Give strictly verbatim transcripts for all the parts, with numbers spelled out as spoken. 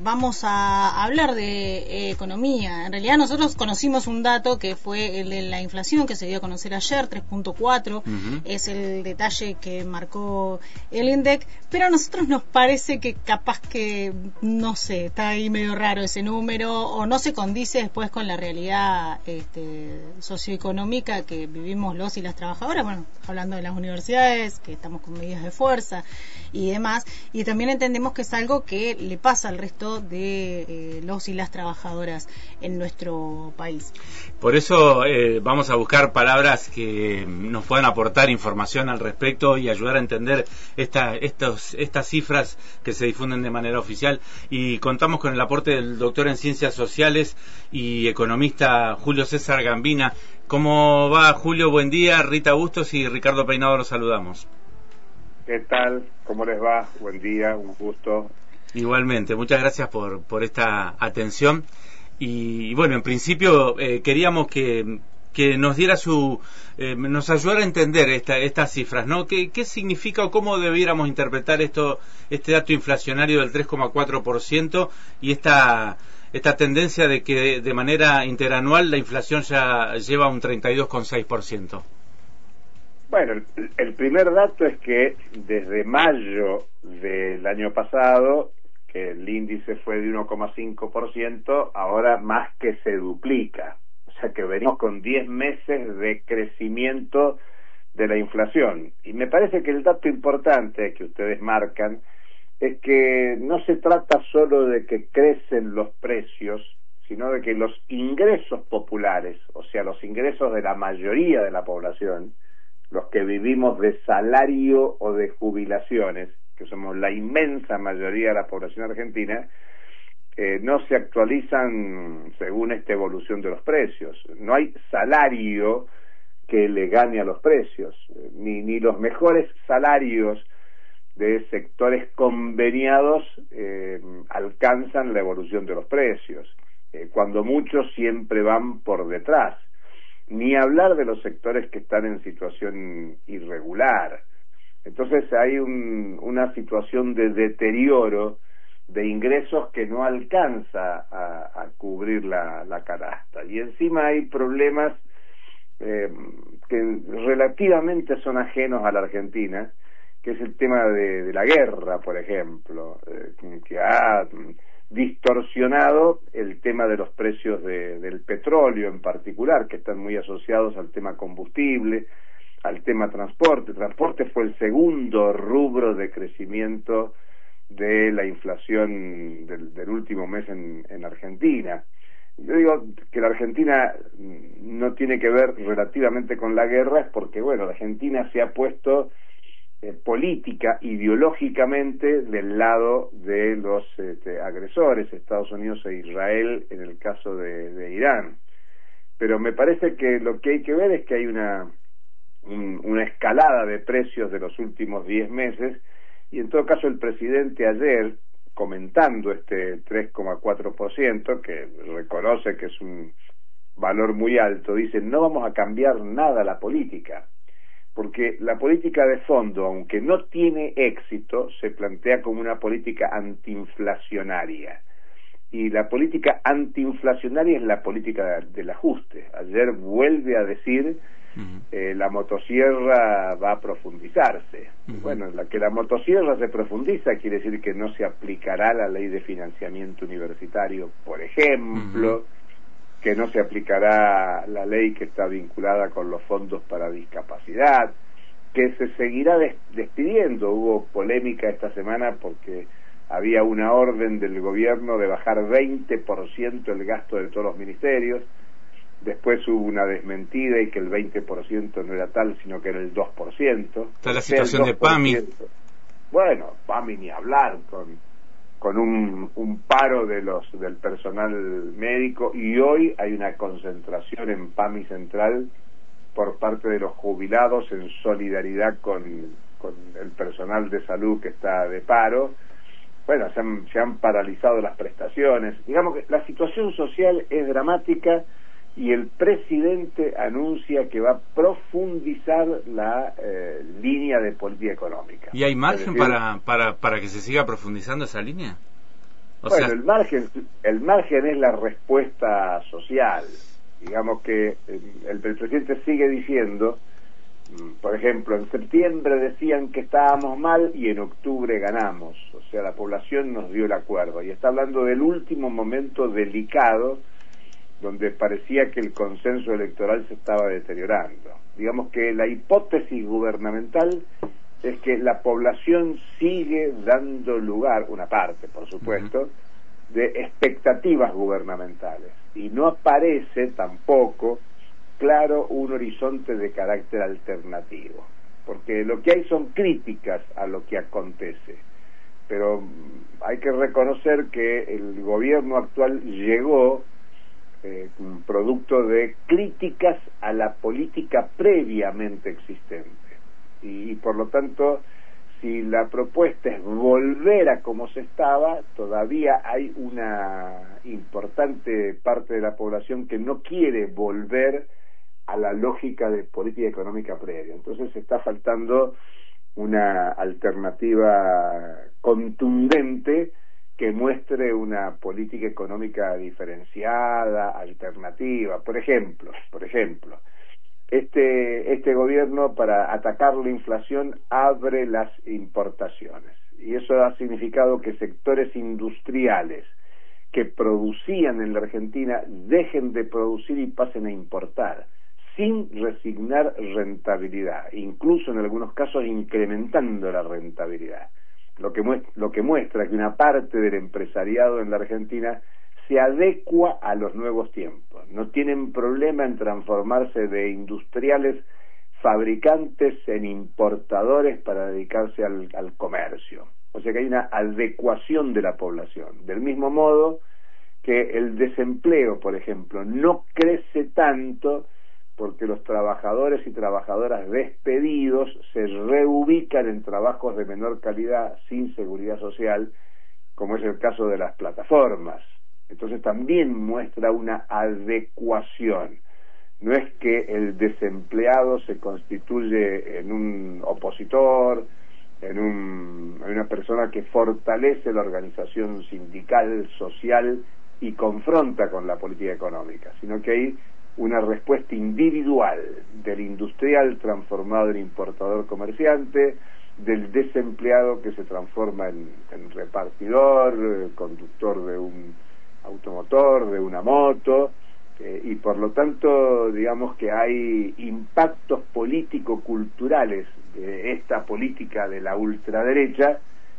vamos a hablar de eh, economía. En realidad nosotros conocimos un dato que fue el de la inflación que se dio a conocer ayer, tres punto cuatro, uh-huh. Es el detalle que marcó el INDEC, pero a nosotros nos parece que capaz que, no sé, está ahí medio raro ese número o no se condice después con la realidad este, socioeconómica que vivimos los y las trabajadoras, bueno, hablando de las universidades, que estamos con medidas de fuerza y demás, y también entendemos que es algo que le pasa al resto de eh, los y las trabajadoras en nuestro país. Por eso eh, vamos a buscar palabras que nos puedan aportar información al respecto y ayudar a entender esta, estos, estas cifras que se difunden de manera oficial, y contamos con el aporte del doctor en Ciencias Sociales y economista Julio César Gambina. ¿Cómo va, Julio? Buen día. Rita Bustos y Ricardo Peinado los saludamos. ¿Qué tal? ¿Cómo les va? Buen día, un gusto. Igualmente, muchas gracias por, por esta atención. Y, y bueno, en principio eh, queríamos que, que nos diera su, eh, nos ayudara a entender esta, estas cifras, ¿no? ¿Qué, qué significa o cómo debiéramos interpretar esto, este dato inflacionario del tres coma cuatro por ciento y esta, esta tendencia de que de manera interanual la inflación ya lleva un treinta y dos coma seis por ciento? Bueno, el, el primer dato es que desde mayo del año pasado, que el índice fue de uno coma cinco por ciento, ahora más que se duplica. O sea que venimos con diez meses de crecimiento de la inflación. Y me parece que el dato importante que ustedes marcan es que no se trata solo de que crecen los precios, sino de que los ingresos populares, o sea, los ingresos de la mayoría de la población, los que vivimos de salario o de jubilaciones, que somos la inmensa mayoría de la población argentina, eh, no se actualizan según esta evolución de los precios. No hay salario que le gane a los precios, ni, ni los mejores salarios de sectores conveniados eh, alcanzan la evolución de los precios, eh, cuando muchos siempre van por detrás. Ni hablar de los sectores que están en situación irregular. Entonces hay un, una situación de deterioro de ingresos que no alcanza a, a cubrir la, la canasta. Y encima hay problemas eh, que relativamente son ajenos a la Argentina, que es el tema de, de la guerra, por ejemplo, eh, que ha distorsionado el tema de los precios de, del petróleo en particular, que están muy asociados al tema combustible, al tema transporte. Transporte fue el segundo rubro de crecimiento de la inflación del, del último mes en, en Argentina. Yo digo que la Argentina no tiene que ver relativamente con la guerra, es porque, bueno, la Argentina se ha puesto eh, política, ideológicamente, del lado de los este, agresores, Estados Unidos e Israel, en el caso de, de Irán. Pero me parece que lo que hay que ver es que hay una, un, una escalada de precios de los últimos diez meses, y en todo caso el presidente ayer, comentando este tres coma cuatro por ciento, que reconoce que es un valor muy alto, dice: no vamos a cambiar nada la política, porque la política de fondo, aunque no tiene éxito, se plantea como una política antiinflacionaria, y la política antiinflacionaria es la política del ajuste. Ayer vuelve a decir Uh-huh. eh, la motosierra va a profundizarse. Uh-huh. Bueno, la que la motosierra se profundiza quiere decir que no se aplicará la ley de financiamiento universitario, por ejemplo, uh-huh. que no se aplicará la ley que está vinculada con los fondos para discapacidad, que se seguirá des- despidiendo. Hubo polémica esta semana porque había una orden del gobierno de bajar veinte por ciento el gasto de todos los ministerios. Después hubo una desmentida y que el veinte por ciento no era tal, sino que era el dos por ciento. Está la situación de PAMI. Bueno, PAMI ni hablar, con con un, un paro de los del personal médico, y hoy hay una concentración en PAMI Central por parte de los jubilados en solidaridad con, con el personal de salud que está de paro. Bueno, se han, se han paralizado las prestaciones. Digamos que la situación social es dramática, y el presidente anuncia que va a profundizar la eh, línea de política económica. ¿Y hay margen decir, para, para, para que se siga profundizando esa línea? O bueno, sea... el margen, el margen es la respuesta social. Digamos que el, el presidente sigue diciendo, por ejemplo, en septiembre decían que estábamos mal y en octubre ganamos. O sea, la población nos dio el acuerdo. Y está hablando del último momento delicado donde parecía que el consenso electoral se estaba deteriorando. Digamos que la hipótesis gubernamental es que la población sigue dando lugar, una parte por supuesto, uh-huh. de expectativas gubernamentales, y no aparece tampoco claro un horizonte de carácter alternativo, porque lo que hay son críticas a lo que acontece, pero hay que reconocer que el gobierno actual llegó eh, producto de críticas a la política previamente existente. Y por lo tanto, si la propuesta es volver a como se estaba, todavía hay una importante parte de la población que no quiere volver a la lógica de política económica previa. Entonces está faltando una alternativa contundente que muestre una política económica diferenciada, alternativa. Por ejemplo, por ejemplo, Este, este gobierno, para atacar la inflación, abre las importaciones, y eso ha significado que sectores industriales que producían en la Argentina dejen de producir y pasen a importar, sin resignar rentabilidad, incluso en algunos casos incrementando la rentabilidad, lo que muestra, lo que muestra que una parte del empresariado en la Argentina se adecua a los nuevos tiempos. No tienen problema en transformarse de industriales fabricantes en importadores para dedicarse al, al comercio. O sea que hay una adecuación de la población. Del mismo modo que el desempleo, por ejemplo, no crece tanto porque los trabajadores y trabajadoras despedidos se reubican en trabajos de menor calidad sin seguridad social, como es el caso de las plataformas. Entonces también muestra una adecuación. No es que el desempleado se constituye en un opositor, en, un, en una persona que fortalece la organización sindical, social y confronta con la política económica, sino que hay una respuesta individual del industrial transformado en importador comerciante, del desempleado que se transforma en, en repartidor, eh, conductor de un automotor, de una moto, eh, y por lo tanto digamos que hay impactos político-culturales de esta política de la ultraderecha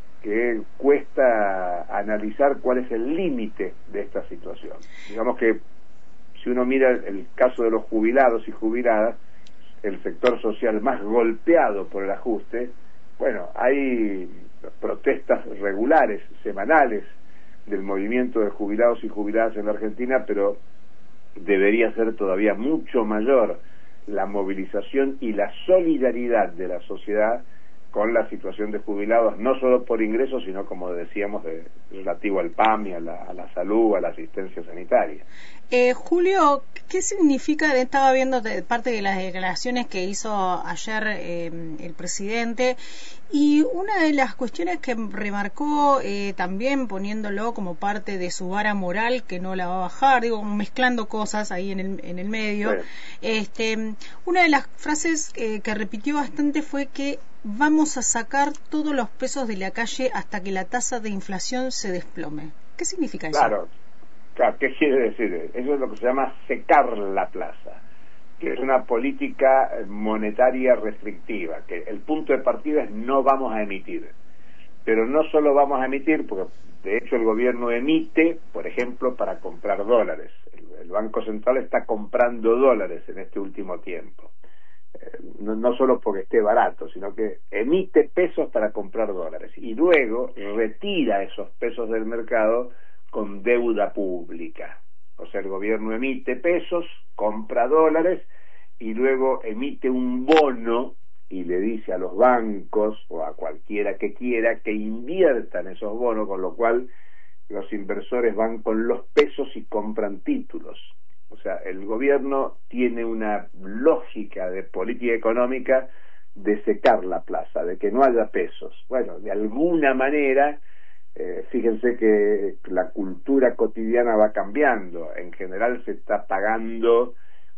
que cuesta analizar cuál es el límite de esta situación. Digamos que si uno mira el caso de los jubilados y jubiladas, el sector social más golpeado por el ajuste, bueno, hay protestas regulares, semanales, del movimiento de jubilados y jubiladas en la Argentina, pero debería ser todavía mucho mayor la movilización y la solidaridad de la sociedad con la situación de jubilados, no solo por ingresos, sino, como decíamos, de, relativo al P A M y a la, a la salud, a la asistencia sanitaria. Eh, Julio, ¿qué significa? Estaba viendo de parte de las declaraciones que hizo ayer eh, el presidente, y una de las cuestiones que remarcó eh, también poniéndolo como parte de su vara moral, que no la va a bajar, digo, mezclando cosas ahí en el, en el medio, bueno. este, una de las frases eh, que repitió bastante fue que vamos a sacar todos los pesos de la calle hasta que la tasa de inflación se desplome. ¿Qué significa eso? Claro, claro, ¿qué quiere decir? Eso es lo que se llama secar la plaza, que es una política monetaria restrictiva, que el punto de partida es no vamos a emitir, pero no solo vamos a emitir, porque de hecho el gobierno emite, por ejemplo, para comprar dólares. El, el Banco Central está comprando dólares en este último tiempo. No, no solo porque esté barato, sino que emite pesos para comprar dólares y luego retira esos pesos del mercado con deuda pública. O sea, el gobierno emite pesos, compra dólares y luego emite un bono y le dice a los bancos o a cualquiera que quiera que inviertan esos bonos, con lo cual los inversores van con los pesos y compran títulos. O sea, el gobierno tiene una lógica de política económica de secar la plaza, de que no haya pesos. Bueno, de alguna manera Eh, fíjense que la cultura cotidiana va cambiando. En general se está pagando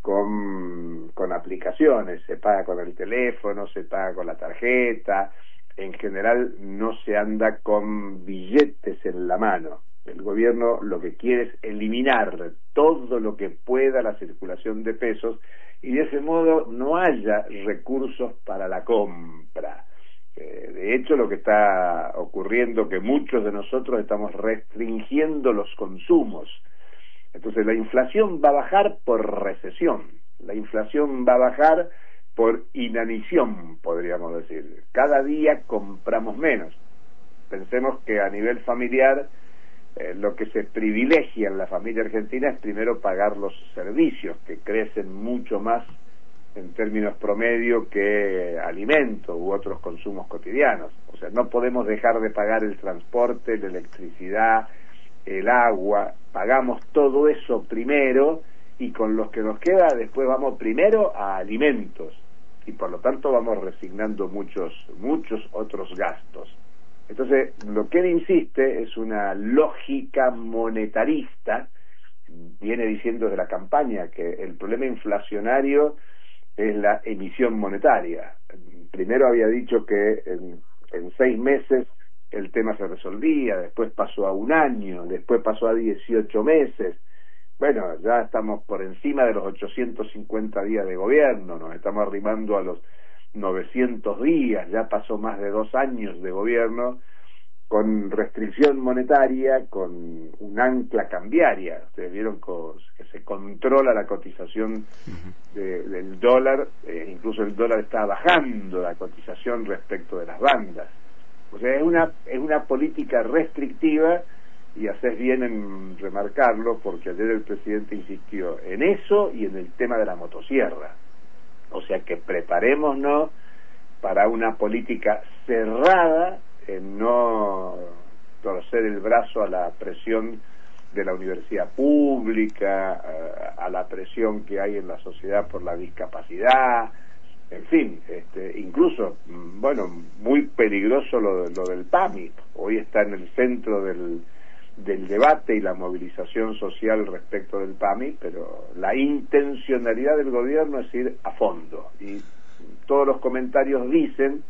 con, con aplicaciones, se paga con el teléfono, se paga con la tarjeta. En general no se anda con billetes en la mano. El gobierno lo que quiere es eliminar todo lo que pueda la circulación de pesos y de ese modo no haya recursos para la compra. Eh, de hecho, lo que está ocurriendo que muchos de nosotros estamos restringiendo los consumos. Entonces la inflación va a bajar por recesión, la inflación va a bajar por inanición, podríamos decir. Cada día compramos menos. Pensemos que a nivel familiar eh, lo que se privilegia en la familia argentina es primero pagar los servicios, que crecen mucho más en términos promedio que alimentos u otros consumos cotidianos. O sea, no podemos dejar de pagar el transporte, la electricidad, el agua, pagamos todo eso primero y con los que nos queda después vamos primero a alimentos y por lo tanto vamos resignando muchos, muchos otros gastos. Entonces, lo que él insiste es una lógica monetarista, viene diciendo desde la campaña que el problema inflacionario es la emisión monetaria. Primero había dicho que en, en seis meses el tema se resolvía, después pasó a un año, después pasó a dieciocho meses. Bueno, ya estamos por encima de los ochocientos cincuenta días de gobierno, nos estamos arrimando a los novecientos días, ya pasó más de dos años de gobierno con restricción monetaria, con un ancla cambiaria. Ustedes vieron que se controla la cotización de, del dólar, eh, incluso el dólar está bajando la cotización respecto de las bandas. O sea, es una, es una política restrictiva y haces bien en remarcarlo porque ayer el presidente insistió en eso y en el tema de la motosierra. O sea que preparémonos para una política cerrada, en no torcer el brazo a la presión de la universidad pública, a, a la presión que hay en la sociedad por la discapacidad, en fin, este, incluso, bueno, muy peligroso lo, lo del PAMI. Hoy está en el centro del, del debate y la movilización social respecto del PAMI, pero la intencionalidad del gobierno es ir a fondo y todos los comentarios dicen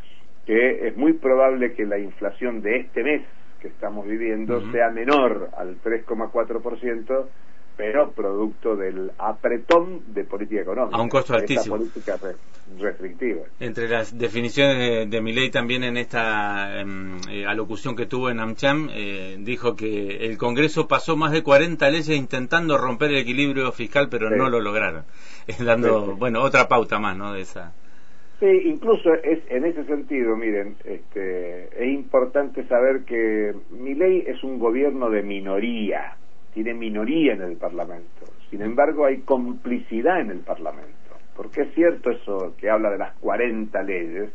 que es muy probable que la inflación de este mes que estamos viviendo uh-huh. sea menor al tres coma cuatro por ciento, pero producto del apretón de política económica. A un costo altísimo. Esta política re restrictiva. Entre las definiciones de, de Milei también en esta eh, alocución que tuvo en AmCham, eh, dijo que el Congreso pasó más de cuarenta leyes intentando romper el equilibrio fiscal, pero sí. no lo lograron. Dando, sí, sí. bueno, otra pauta más, ¿no? De esa... Sí, incluso es en ese sentido, miren, este, es importante saber que Milei es un gobierno de minoría, tiene minoría en el Parlamento, sin embargo hay complicidad en el Parlamento, porque es cierto eso que habla de las cuarenta leyes,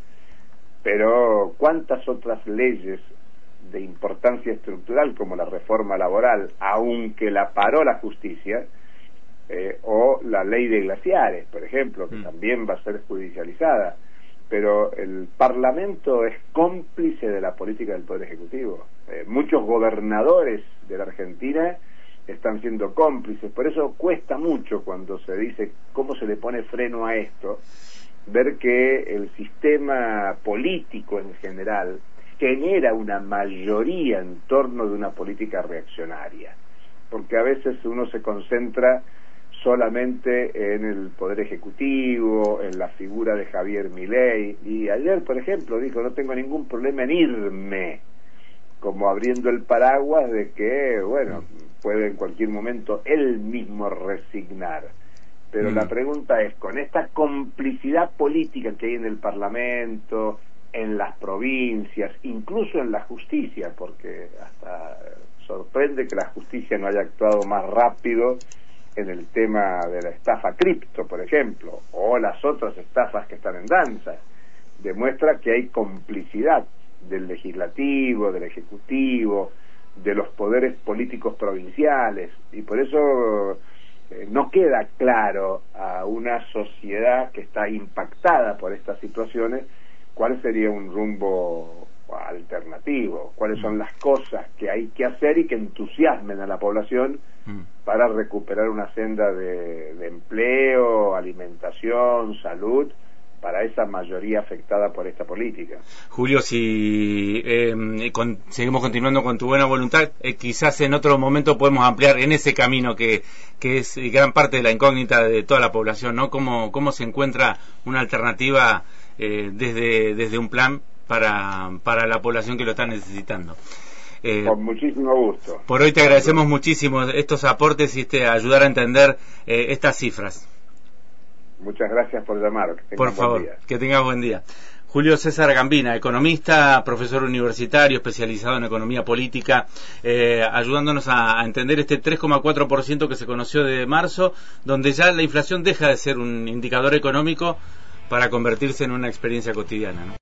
pero ¿cuántas otras leyes de importancia estructural como la reforma laboral, aunque la paró la justicia, Eh, o la ley de glaciares, por ejemplo, que mm. también va a ser judicializada, pero el Parlamento es cómplice de la política del Poder Ejecutivo. Eh, muchos gobernadores de la Argentina están siendo cómplices, por eso cuesta mucho cuando se dice cómo se le pone freno a esto, ver que el sistema político en general genera una mayoría en torno de una política reaccionaria, porque a veces uno se concentra solamente en el Poder Ejecutivo, en la figura de Javier Milei, y ayer, por ejemplo, dijo, no tengo ningún problema en irme, como abriendo el paraguas de que, bueno, puede en cualquier momento él mismo resignar. Pero mm. la pregunta es, con esta complicidad política que hay en el Parlamento, en las provincias, incluso en la justicia, porque hasta sorprende que la justicia no haya actuado más rápido en el tema de la estafa cripto, por ejemplo, o las otras estafas que están en danza, demuestra que hay complicidad del legislativo, del ejecutivo, de los poderes políticos provinciales, y por eso eh, no queda claro a una sociedad que está impactada por estas situaciones cuál sería un rumbo alternativo, cuáles son las cosas que hay que hacer y que entusiasmen a la población mm. para recuperar una senda de, de empleo, alimentación, salud, para esa mayoría afectada por esta política. Julio, si eh, con, seguimos continuando con tu buena voluntad, eh, quizás en otro momento podemos ampliar en ese camino que, que es gran parte de la incógnita de toda la población, ¿no? ¿Cómo, cómo se encuentra una alternativa eh, desde, desde un plan para, para la población que lo está necesitando? Eh, Con muchísimo gusto. Por hoy te agradecemos muchísimo estos aportes y este ayudar a entender eh, estas cifras. Muchas gracias por llamar. Que por favor, día. que tengas buen día. Julio César Gambina, economista, profesor universitario, especializado en economía política, eh, ayudándonos a, a entender este tres coma cuatro por ciento que se conoció de marzo, donde ya la inflación deja de ser un indicador económico para convertirse en una experiencia cotidiana, ¿no?